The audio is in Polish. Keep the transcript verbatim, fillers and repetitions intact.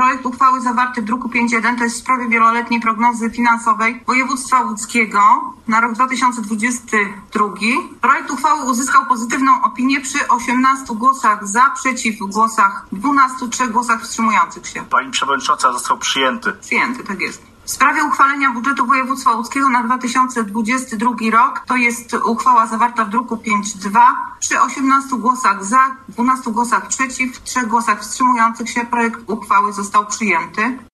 projekt uchwały zawarty w druku pięć jeden to jest w sprawie wieloletniej prognozy finansowej województwa łódzkiego na rok dwa tysiące dwudziesty drugi. Projekt uchwały uzyskał pozytywną opinię przy osiemnastu głosach za, przeciw głosach dwunastu, trzech głosach wstrzymujących się. Pani przewodnicząca, został przyjęty. Przyjęty, tak jest. W sprawie uchwalenia budżetu województwa łódzkiego na dwa tysiące dwudziesty drugi rok, to jest uchwała zawarta w druku pięć dwa, przy osiemnastu głosach za, dwunastu głosach przeciw, trzech głosach wstrzymujących się projekt uchwały został przyjęty.